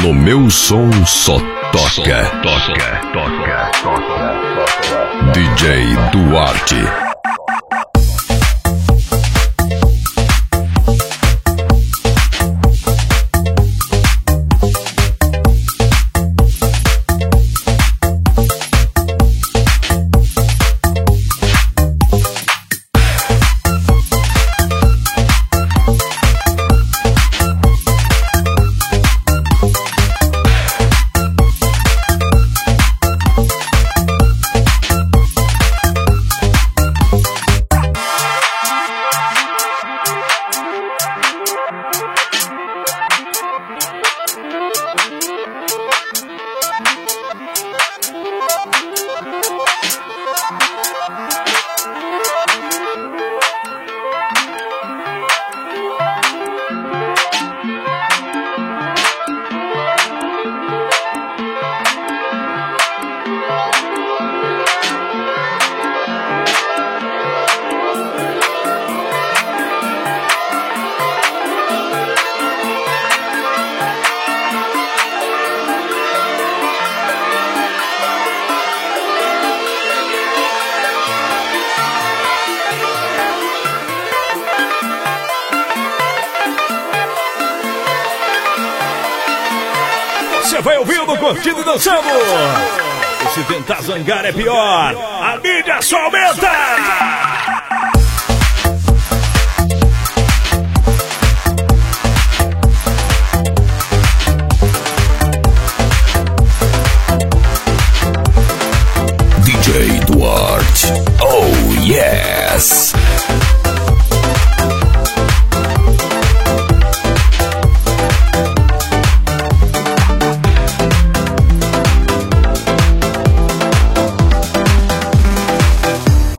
No meu som só toca. DJ Duarte. Você vai ouvindo, curtindo e dançando. E se tentar zangar é pior. A mídia só aumenta. DJ Duarte. Oh yes.